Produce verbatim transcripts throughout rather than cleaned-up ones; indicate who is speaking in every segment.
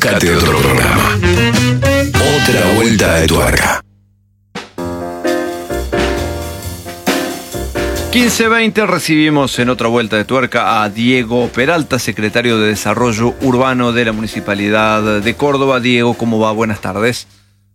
Speaker 1: Buscate otro programa. Otra vuelta de tuerca.
Speaker 2: quince veinte recibimos en otra vuelta de tuerca a Diego Peralta, secretario de Desarrollo Urbano de la Municipalidad de Córdoba. Diego, ¿cómo va? Buenas tardes.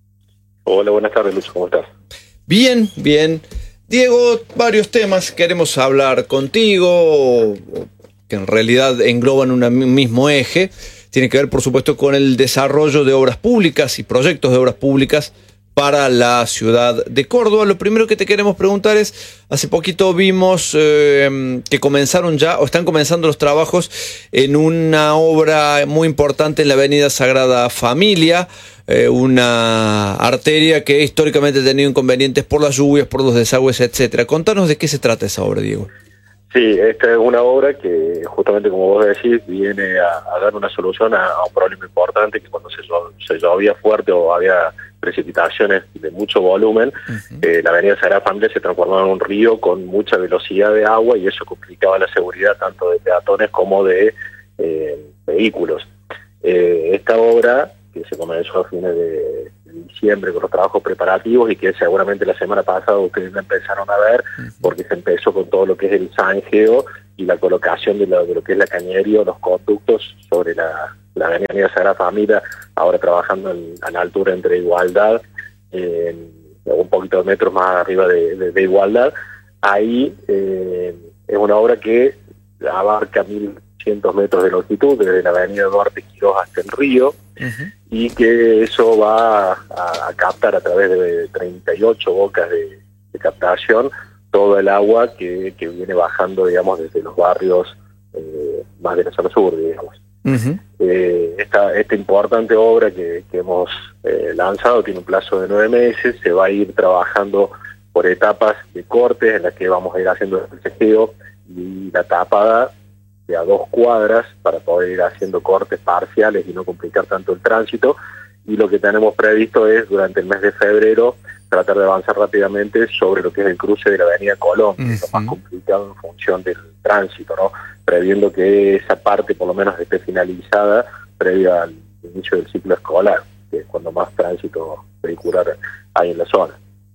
Speaker 3: Hola, buenas tardes, Lucho, ¿cómo estás?
Speaker 2: Bien, bien. Diego, varios temas queremos hablar contigo, que en realidad engloban un mismo eje. Tiene que ver, por supuesto, con el desarrollo de obras públicas y proyectos de obras públicas para la ciudad de Córdoba. Lo primero que te queremos preguntar es, hace poquito vimos eh, que comenzaron ya, o están comenzando los trabajos en una obra muy importante en la avenida Sagrada Familia, eh, una arteria que históricamente ha tenido inconvenientes por las lluvias, por los desagües, etcétera. Contanos de qué se trata esa obra, Diego.
Speaker 3: Sí, esta es una obra que justamente, como vos decís, viene a, a dar una solución a, a un problema importante, que cuando se, se llovía fuerte o había precipitaciones de mucho volumen, uh-huh. eh, la avenida Sagrada Familia se transformaba en un río con mucha velocidad de agua y eso complicaba la seguridad tanto de peatones como de eh, vehículos. Eh, esta obra, que se comenzó a fines de diciembre con los trabajos preparativos y que seguramente la semana pasada ustedes la empezaron a ver, uh-huh. porque se empezó con todo lo que es el zanjeo y la colocación de lo, de lo que es la cañería o los conductos sobre la, la avenida Sagrada Familia, ahora trabajando en, a la altura entre Igualdad, eh, un poquito de metros más arriba de, de, de Igualdad. Ahí eh, es una obra que abarca mil cientos metros de longitud, desde la avenida Duarte Quirós hasta el río, uh-huh. y que eso va a, a captar a través de treinta y ocho bocas de, de captación todo el agua que, que viene bajando, digamos, desde los barrios eh, más de la zona sur, digamos. Uh-huh. Eh, esta, esta importante obra que, que hemos eh, lanzado tiene un plazo de nueve meses, se va a ir trabajando por etapas de cortes en las que vamos a ir haciendo el seceo y la tapada de a dos cuadras para poder ir haciendo cortes parciales y no complicar tanto el tránsito. Y lo que tenemos previsto es, durante el mes de febrero, tratar de avanzar rápidamente sobre lo que es el cruce de la avenida Colón, uh-huh. que es lo más complicado en función del tránsito, ¿no? Previendo que esa parte por lo menos esté finalizada previo al inicio del ciclo escolar, que es cuando más tránsito vehicular hay en la zona.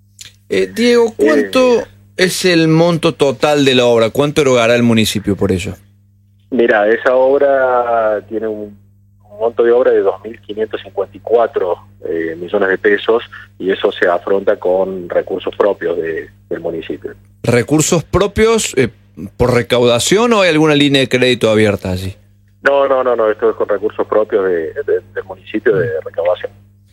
Speaker 2: Eh, Diego, ¿cuánto eh, es el monto total de la obra? ¿Cuánto erogará el municipio por ello?
Speaker 3: Mira, esa obra tiene un, un monto de obra de dos mil quinientos cincuenta y cuatro eh, millones de pesos y eso se afronta con recursos propios de, del municipio.
Speaker 2: ¿Recursos propios eh, por recaudación o hay alguna línea de crédito abierta allí?
Speaker 3: No, no, no, no, esto es con recursos propios de, de, del municipio de recaudación.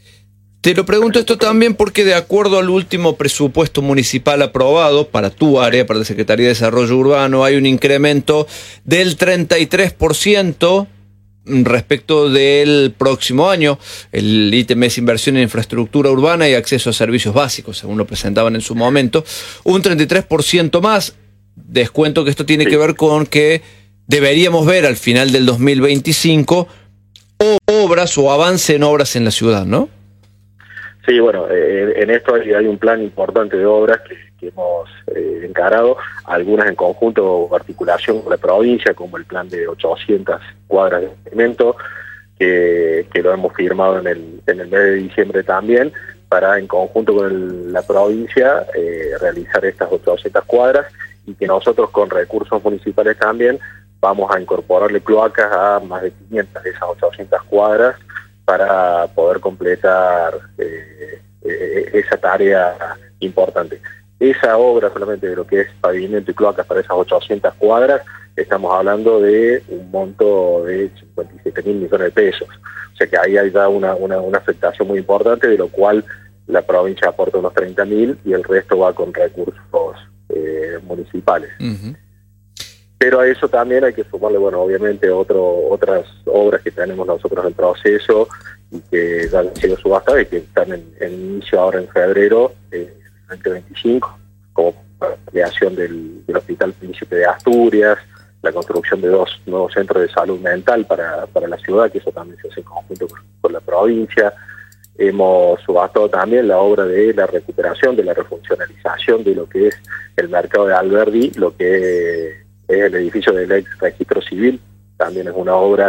Speaker 2: Te lo pregunto esto también porque de acuerdo al último presupuesto municipal aprobado para tu área, para la Secretaría de Desarrollo Urbano, hay un incremento del treinta y tres por ciento respecto del próximo año. El ítem es inversión en infraestructura urbana y acceso a servicios básicos, según lo presentaban en su momento. Un treinta y tres por ciento más. Descuento que esto tiene sí. que ver con que deberíamos ver al final del dos mil veinticinco obras o avance en obras en la ciudad, ¿no?
Speaker 3: Sí, bueno, eh, en esto hay, hay un plan importante de obras que, que hemos eh, encarado, algunas en conjunto o articulación con la provincia, como el plan de ochocientas cuadras de cemento, que, que lo hemos firmado en el, en el mes de diciembre también, para en conjunto con el, la provincia eh, realizar estas ochocientas cuadras y que nosotros con recursos municipales también vamos a incorporarle cloacas a más de quinientas de esas ochocientas cuadras para poder completar eh, eh, esa tarea importante. Esa obra solamente de lo que es pavimento y cloacas para esas ochocientas cuadras, estamos hablando de un monto de cincuenta y siete mil millones de pesos. O sea que ahí hay ya una, una, una afectación muy importante, de lo cual la provincia aporta unos treinta mil y el resto va con recursos eh, municipales. Uh-huh. Pero a eso también hay que sumarle, bueno, obviamente otro, otras obras que tenemos nosotros en proceso y que ya han sido subastadas y que están en, en inicio ahora en febrero eh, veinte veinticinco, como la creación del, del Hospital Príncipe de Asturias, la construcción de dos nuevos centros de salud mental para, para la ciudad, que eso también se hace en conjunto con, con la provincia. Hemos subastado también la obra de la recuperación, de la refuncionalización de lo que es el mercado de Alberdi, lo que es el edificio del ex registro civil, también es una obra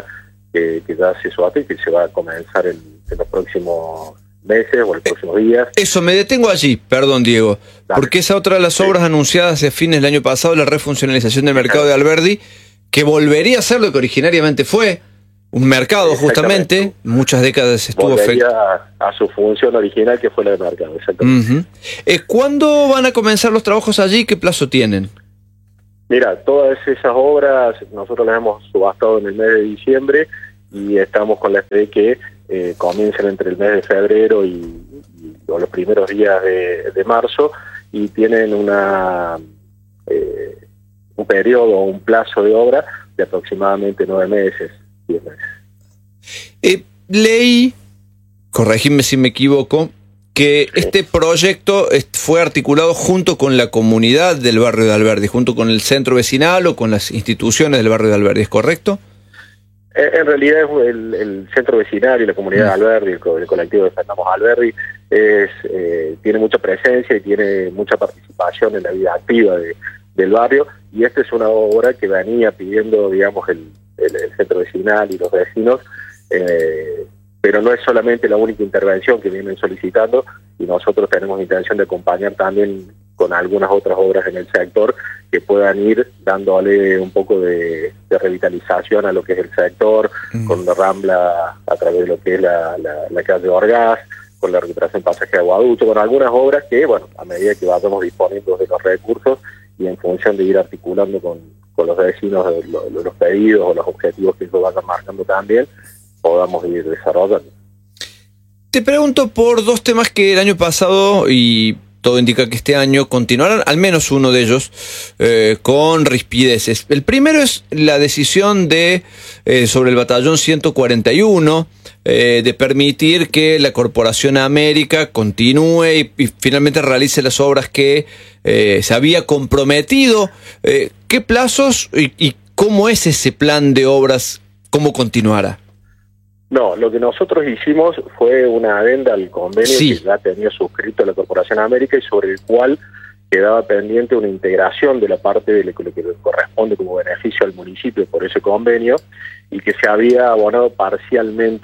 Speaker 3: que, que ya se suate y que se va a comenzar en, en los próximos meses o en los próximos días.
Speaker 2: Eso, me detengo allí, perdón Diego,
Speaker 3: Dale.
Speaker 2: porque esa otra de las obras sí. anunciadas a fines del año pasado, la refuncionalización del mercado de Alberdi, que volvería a ser lo que originariamente fue, un mercado justamente, muchas décadas estuvo
Speaker 3: volvería a, a su función original, que fue la de mercado, exactamente.
Speaker 2: Uh-huh. eh, ¿Cuándo van a comenzar los trabajos allí? ¿Qué plazo tienen?
Speaker 3: Mira, todas esas obras nosotros las hemos subastado en el mes de diciembre y estamos con la fe de que eh, comiencen entre el mes de febrero y, y o los primeros días de, de marzo, y tienen una eh, un periodo o un plazo de obra de aproximadamente nueve meses, diez meses.
Speaker 2: Eh, leí, corregime si me equivoco, que sí. este proyecto fue articulado junto con la comunidad del barrio de Alberdi, junto con el centro vecinal o con las instituciones del barrio de Alberdi, ¿es correcto?
Speaker 3: En realidad el, el centro vecinal y la comunidad de Alberdi, el, el colectivo Defendamos Alberdi, es, eh, tiene mucha presencia y tiene mucha participación en la vida activa de, del barrio, y esta es una obra que venía pidiendo, digamos, el, el, el centro vecinal y los vecinos, eh, pero no es solamente la única intervención que vienen solicitando, y nosotros tenemos intención de acompañar también con algunas otras obras en el sector que puedan ir dándole un poco de, de revitalización a lo que es el sector, mm. con la Rambla a través de lo que es la, la, la calle Orgaz, con la recuperación pasaje de Aguaducho, con algunas obras que, bueno, a medida que vayamos disponiendo de los recursos y en función de ir articulando con, con los vecinos los, los pedidos o los objetivos que ellos vayan marcando también, podamos ir desarrollando.
Speaker 2: Te pregunto por dos temas que el año pasado y todo indica que este año continuarán, al menos uno de ellos, eh, con rispideces. El primero es la decisión de eh, sobre el batallón ciento cuarenta y uno, eh, de permitir que la Corporación América continúe y, y finalmente realice las obras que eh, se había comprometido. Eh, ¿Qué plazos y, y cómo es ese plan de obras? ¿Cómo continuará?
Speaker 3: No, lo que nosotros hicimos fue una adenda al convenio sí. que ya tenía suscrito la Corporación América y sobre el cual quedaba pendiente una integración de la parte de lo que le corresponde como beneficio al municipio por ese convenio, y que se había abonado parcialmente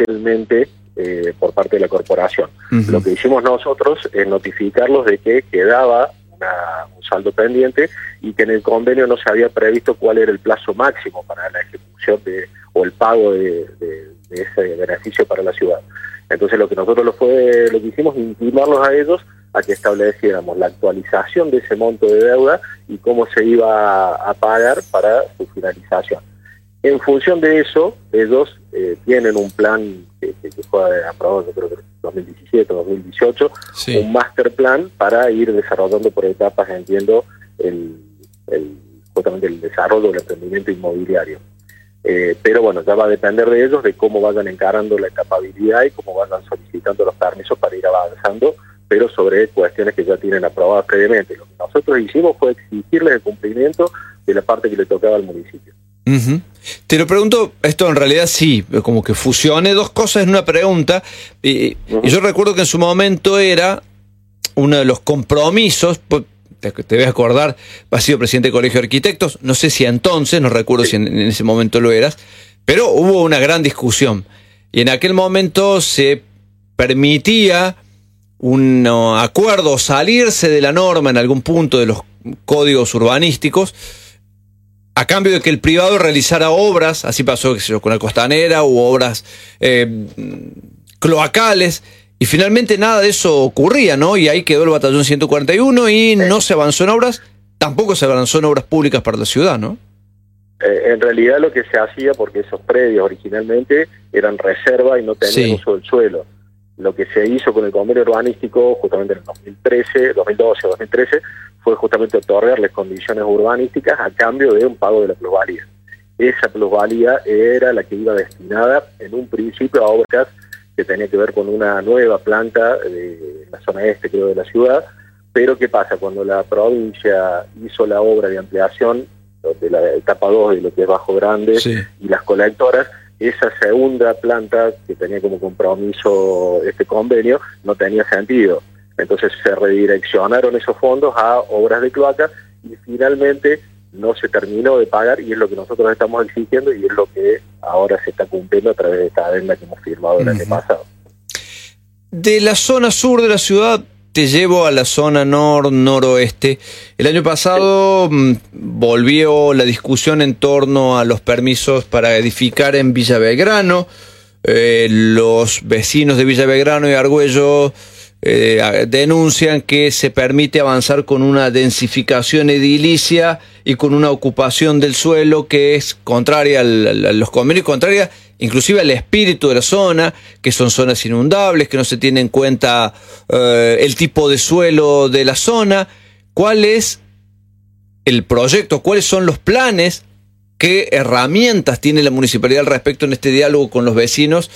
Speaker 3: eh, por parte de la Corporación. Uh-huh. Lo que hicimos nosotros es notificarlos de que quedaba una, un saldo pendiente y que en el convenio no se había previsto cuál era el plazo máximo para la ejecución de o el pago de, de, de ese beneficio para la ciudad. Entonces lo que nosotros lo fue lo que hicimos es intimarlos a ellos a que estableciéramos la actualización de ese monto de deuda y cómo se iba a, a pagar para su finalización. En función de eso, ellos eh, tienen un plan que, que, que fue aprobado, yo creo que en dos mil diecisiete, dos mil dieciocho, sí. un master plan para ir desarrollando por etapas, entiendo, el, el, justamente el desarrollo del emprendimiento inmobiliario. Eh, pero bueno, ya va a depender de ellos, de cómo vayan encarando la capabilidad y cómo vayan solicitando los permisos para ir avanzando, pero sobre cuestiones que ya tienen aprobadas previamente. Lo que nosotros hicimos fue exigirles el cumplimiento de la parte que le tocaba al municipio.
Speaker 2: Uh-huh. Te lo pregunto, esto en realidad sí, como que fusioné dos cosas en una pregunta, y, uh-huh. y yo recuerdo que en su momento era uno de los compromisos, te, te voy a acordar, has sido presidente del Colegio de Arquitectos, no sé si entonces, no recuerdo sí. si en, en ese momento lo eras, pero hubo una gran discusión, y en aquel momento se permitía un acuerdo, salirse de la norma en algún punto de los códigos urbanísticos, a cambio de que el privado realizara obras, así pasó qué sé yo, con la Costanera, u obras eh, cloacales, y finalmente nada de eso ocurría, ¿no? Y ahí quedó el batallón ciento cuarenta y uno y no se avanzó en obras, tampoco se avanzó en obras públicas para la ciudad, ¿no?
Speaker 3: Eh, en realidad lo que se hacía, porque esos predios originalmente eran reserva y no tenían sí. uso del suelo. Lo que se hizo con el convenio urbanístico justamente en el dos mil trece, dos mil doce, dos mil trece, fue justamente otorgarles condiciones urbanísticas a cambio de un pago de la plusvalía. Esa plusvalía era la que iba destinada en un principio a obras que tenía que ver con una nueva planta de la zona este, creo, de la ciudad. Pero ¿qué pasa? Cuando la provincia hizo la obra de ampliación de la etapa dos de lo que es Bajo Grande sí. y las colectoras, esa segunda planta que tenía como compromiso este convenio no tenía sentido. Entonces se redireccionaron esos fondos a obras de cloaca y finalmente no se terminó de pagar y es lo que nosotros estamos exigiendo y es lo que ahora se está cumpliendo a través de esta adenda que hemos firmado el uh-huh. año pasado.
Speaker 2: De la zona sur de la ciudad te llevo a la zona nor noroeste. El año pasado sí. volvió la discusión en torno a los permisos para edificar en Villa Belgrano. Eh, los vecinos de Villa Belgrano y Argüello eh, denuncian que se permite avanzar con una densificación edilicia y con una ocupación del suelo que es contraria al, a los convenios, contraria inclusive al espíritu de la zona, que son zonas inundables, que no se tiene en cuenta eh, el tipo de suelo de la zona. ¿Cuál es el proyecto? ¿Cuáles son los planes? ¿Qué herramientas tiene la municipalidad al respecto en este diálogo con los vecinos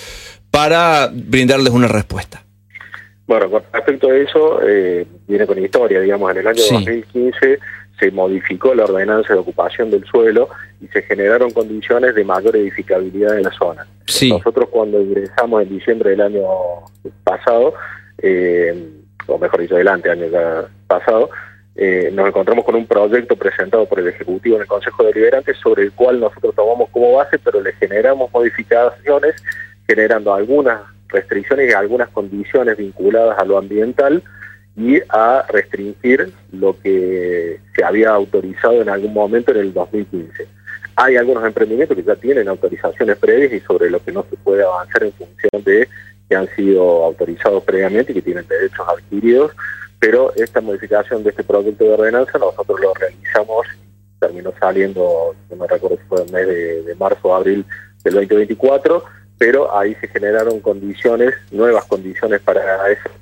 Speaker 2: para brindarles una respuesta?
Speaker 3: Bueno, con respecto a eso, eh, viene con historia, digamos, en el año sí. dos mil quince se modificó la ordenanza de ocupación del suelo y se generaron condiciones de mayor edificabilidad en la zona. Sí. Nosotros cuando ingresamos en diciembre del año pasado, eh, o mejor dicho, adelante, año ya pasado, eh, nos encontramos con un proyecto presentado por el Ejecutivo en el Consejo Deliberante sobre el cual nosotros tomamos como base, pero le generamos modificaciones, generando algunas restricciones y algunas condiciones vinculadas a lo ambiental y a restringir lo que se había autorizado en algún momento en el dos mil quince. Hay algunos emprendimientos que ya tienen autorizaciones previas y sobre lo que no se puede avanzar en función de que han sido autorizados previamente y que tienen derechos adquiridos, pero esta modificación de este proyecto de ordenanza nosotros lo realizamos, terminó saliendo, no me recuerdo si fue en el mes de, de marzo o abril del veinte veinticuatro, pero ahí se generaron condiciones, nuevas condiciones para eso,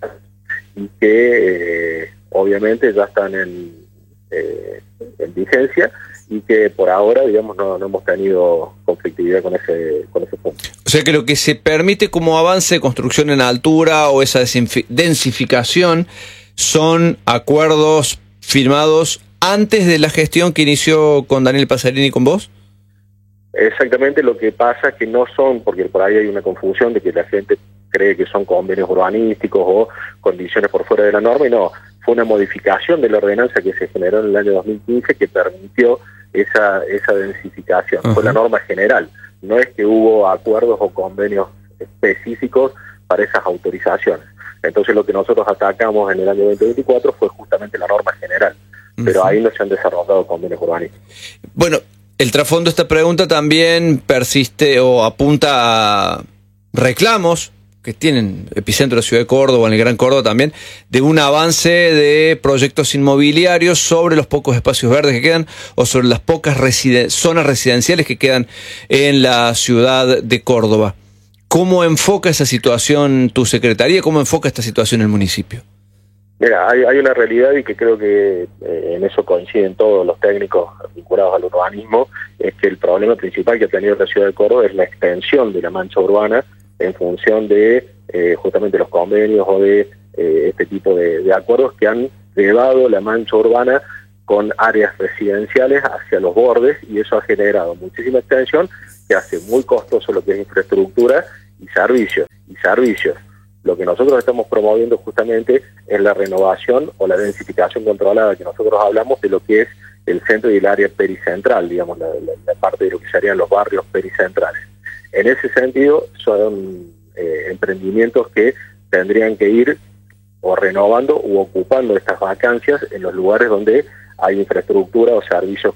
Speaker 3: y que eh, obviamente ya están en, eh, en vigencia y que por ahora, digamos, no, no hemos tenido conflictividad con ese, con ese punto.
Speaker 2: O sea que lo que se permite como avance de construcción en altura o esa densificación son acuerdos firmados antes de la gestión que inició con Daniel Pasarini y con vos.
Speaker 3: Exactamente, lo que pasa es que no son, porque por ahí hay una confusión de que la gente cree que son convenios urbanísticos o condiciones por fuera de la norma, y no, fue una modificación de la ordenanza que se generó en el año dos mil quince que permitió esa, esa densificación. Uh-huh. Fue la norma general, no es que hubo acuerdos o convenios específicos para esas autorizaciones. Entonces lo que nosotros atacamos en el año veinte veinticuatro fue justamente la norma general, uh-huh. pero ahí no se han desarrollado convenios urbanísticos.
Speaker 2: Bueno, el trasfondo de esta pregunta también persiste o apunta a reclamos que tienen epicentro de la ciudad de Córdoba, en el Gran Córdoba también, de un avance de proyectos inmobiliarios sobre los pocos espacios verdes que quedan o sobre las pocas residen- zonas residenciales que quedan en la ciudad de Córdoba. ¿Cómo enfoca esa situación tu secretaría? ¿Cómo enfoca esta situación el municipio?
Speaker 3: Mira, hay, hay una realidad y que creo que eh, en eso coinciden todos los técnicos vinculados al urbanismo, es que el problema principal que ha tenido la ciudad de Córdoba es la extensión de la mancha urbana en función de eh, justamente los convenios o de eh, este tipo de, de acuerdos que han llevado la mancha urbana con áreas residenciales hacia los bordes, y eso ha generado muchísima extensión que hace muy costoso lo que es infraestructura y servicios. Y servicios. Lo que nosotros estamos promoviendo justamente es la renovación o la densificación controlada, que nosotros hablamos de lo que es el centro y el área pericentral, digamos, la, la, la parte de lo que serían los barrios pericentrales. En ese sentido, son eh, emprendimientos que tendrían que ir o renovando u ocupando estas vacancias en los lugares donde hay infraestructura o servicios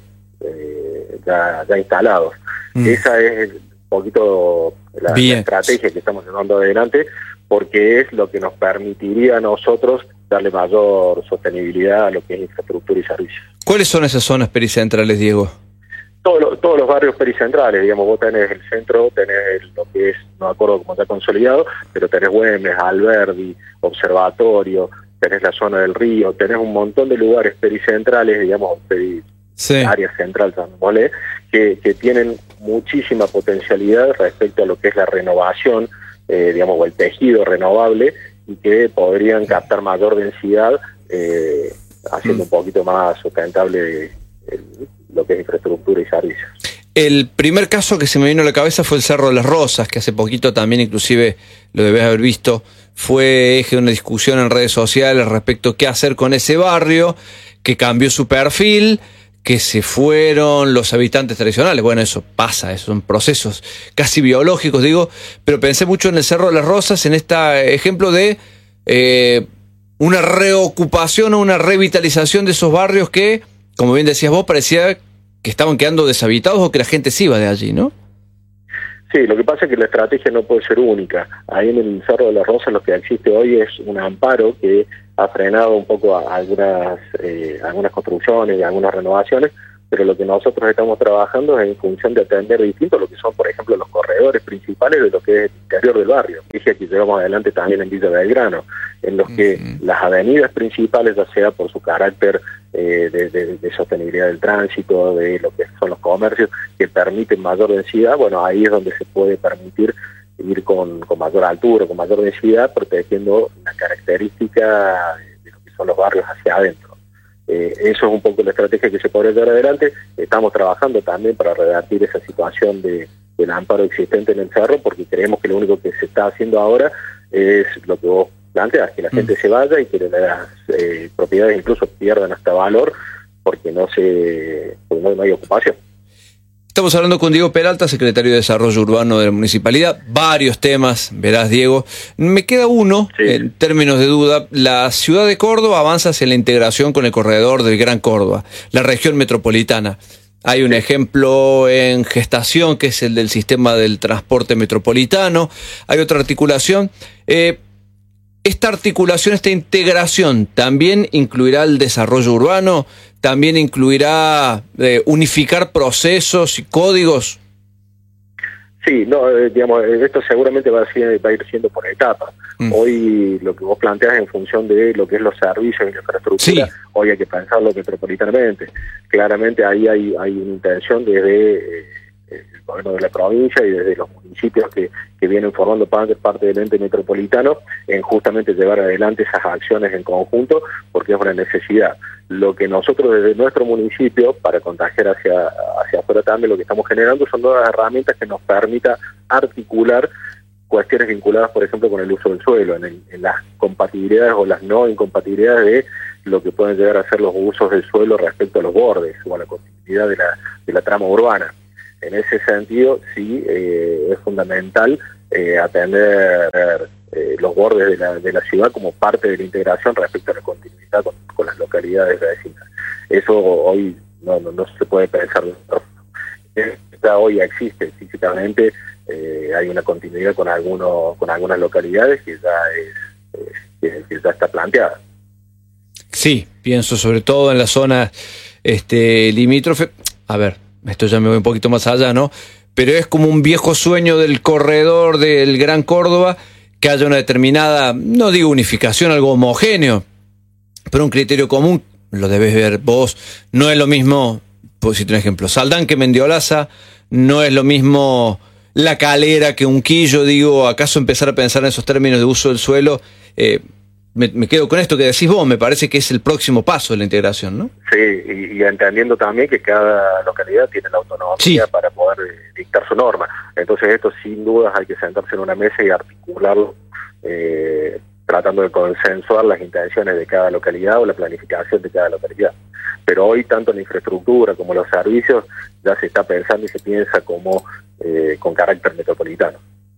Speaker 3: eh, ya, ya instalados. Mm. Esa es un poquito la, la estrategia que estamos llevando adelante, porque es lo que nos permitiría a nosotros darle mayor sostenibilidad a lo que es infraestructura y servicios.
Speaker 2: ¿Cuáles son esas zonas pericentrales, Diego?
Speaker 3: Todo lo, todos los barrios pericentrales, digamos, vos tenés el centro, tenés lo que es, no me acuerdo cómo está consolidado, pero tenés Güemes, Alberdi, Observatorio, tenés la zona del Río, tenés un montón de lugares pericentrales, digamos, peri, sí. área central, ¿vale? que, que tienen muchísima potencialidad respecto a lo que es la renovación, eh, digamos, o el tejido renovable, y que podrían captar mayor densidad, eh, haciendo mm. un poquito más sustentable el, lo que es infraestructura y servicios.
Speaker 2: El primer caso que se me vino a la cabeza fue el Cerro de las Rosas, que hace poquito también, inclusive lo debes haber visto, fue eje de una discusión en redes sociales respecto a qué hacer con ese barrio, que cambió su perfil, que se fueron los habitantes tradicionales. Bueno, eso pasa, esos son procesos casi biológicos, digo, pero pensé mucho en el Cerro de las Rosas, en este ejemplo de eh, una reocupación o una revitalización de esos barrios que, como bien decías vos, parecía que estaban quedando deshabitados o que la gente se iba de allí, ¿no?
Speaker 3: Sí, lo que pasa es que la estrategia no puede ser única. Ahí en el Cerro de las Rosas lo que existe hoy es un amparo que ha frenado un poco a algunas eh, algunas construcciones y algunas renovaciones, pero lo que nosotros estamos trabajando es en función de atender distinto lo que son, por ejemplo, los corredores principales de lo que es el interior del barrio. Dije que llevamos adelante también en Villa Belgrano, en los que uh-huh. las avenidas principales, ya sea por su carácter eh, de, de, de sostenibilidad del tránsito, de lo que son los comercios, que permiten mayor densidad, bueno, ahí es donde se puede permitir ir con, con mayor altura, con mayor densidad, protegiendo la característica de lo que son los barrios hacia adentro. Eh, eso es un poco la estrategia que se podría llevar adelante. Estamos trabajando también para revertir esa situación de, del amparo existente en el cerro, porque creemos que lo único que se está haciendo ahora es lo que vos planteas, que la mm. gente se vaya y que las eh, propiedades incluso pierdan hasta valor porque no, se, porque no, no hay ocupación.
Speaker 2: Estamos hablando con Diego Peralta, secretario de Desarrollo Urbano de la Municipalidad. Varios temas, verás, Diego. Me queda uno, sí. en términos de duda. La ciudad de Córdoba avanza hacia la integración con el corredor del Gran Córdoba, la región metropolitana. Hay un sí. ejemplo en gestación, que es el del sistema del transporte metropolitano. Hay otra articulación. Eh, ¿Esta articulación, esta integración, también incluirá el desarrollo urbano? ¿También incluirá eh, unificar procesos y códigos?
Speaker 3: Sí, no, eh, digamos, esto seguramente va a, ser, va a ir siendo por etapas. Mm. Hoy lo que vos planteas en función de lo que es los servicios y la infraestructura, sí. hoy hay que pensarlo metropolitanamente. Claramente ahí hay, hay una intención desde eh, el gobierno de la provincia y desde los municipios que, que vienen formando parte, parte del ente metropolitano en justamente llevar adelante esas acciones en conjunto, porque es una necesidad. Lo que nosotros desde nuestro municipio, para contagiar hacia, hacia afuera también, lo que estamos generando son nuevas herramientas que nos permita articular cuestiones vinculadas, por ejemplo, con el uso del suelo, en, el, en las compatibilidades o las no incompatibilidades de lo que pueden llegar a ser los usos del suelo respecto a los bordes o a la continuidad de la, de la trama urbana. En ese sentido, sí, eh, es fundamental eh, atender eh, los bordes de la, de la ciudad como parte de la integración respecto a la continuidad con, con las localidades vecinas. Eso hoy no, no, no se puede pensar de otra forma. Ya hoy existe físicamente, eh, hay una continuidad con algunos con algunas localidades que ya es eh, que, que ya está planteada.
Speaker 2: Sí, pienso sobre todo en la zona este, limítrofe. A ver, esto ya me voy un poquito más allá, ¿no? Pero es como un viejo sueño del corredor del Gran Córdoba, que haya una determinada, no digo unificación, algo homogéneo, pero un criterio común, lo debes ver vos. No es lo mismo, por decirte un ejemplo, Saldán que Mendiolaza, no es lo mismo La Calera que Unquillo, digo, ¿acaso empezar a pensar en esos términos de uso del suelo? Eh, Me, me quedo con esto que decís vos, me parece que es el próximo paso de la integración, ¿no?
Speaker 3: Sí, y, y entendiendo también que cada localidad tiene la autonomía sí. para poder eh, dictar su norma. Entonces esto sin dudas hay que sentarse en una mesa y articularlo, eh, tratando de consensuar las intenciones de cada localidad o la planificación de cada localidad. Pero hoy tanto la infraestructura como los servicios ya se está pensando y se piensa como eh, con carácter metropolitano.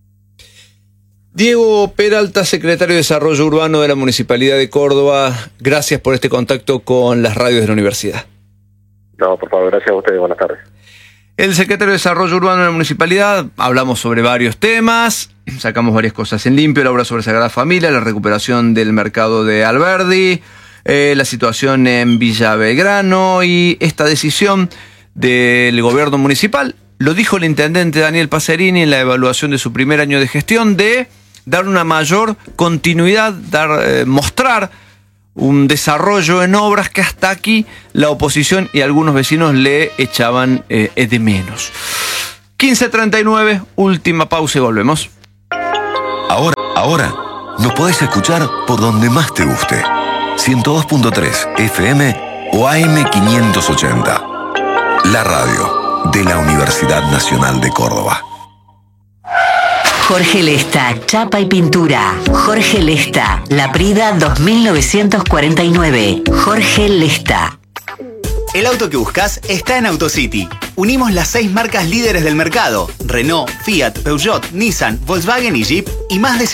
Speaker 2: Diego Peralta, secretario de Desarrollo Urbano de la Municipalidad de Córdoba, gracias por este contacto con las radios de la universidad.
Speaker 3: No, por favor, gracias a ustedes, buenas tardes.
Speaker 2: El secretario de Desarrollo Urbano de la Municipalidad, hablamos sobre varios temas, sacamos varias cosas en limpio, la obra sobre Sagrada Familia, la recuperación del mercado de Alberdi, eh, la situación en Villa Belgrano y esta decisión del gobierno municipal. Lo dijo el intendente Daniel Pacerini en la evaluación de su primer año de gestión, de dar una mayor continuidad, dar, eh, mostrar un desarrollo en obras que hasta aquí la oposición y algunos vecinos le echaban eh, de menos. quince treinta y nueve, última pausa y volvemos.
Speaker 1: Ahora, ahora, nos podés escuchar por donde más te guste. ciento dos punto tres F M o A M quinientos ochenta. La radio de la Universidad Nacional de Córdoba.
Speaker 4: Jorge Lesta, Chapa y Pintura. Jorge Lesta, La Prida dos mil novecientos cuarenta y nueve. Jorge Lesta.
Speaker 5: El auto que buscas está en AutoCity. Unimos las seis marcas líderes del mercado: Renault, Fiat, Peugeot, Nissan, Volkswagen y Jeep, y más de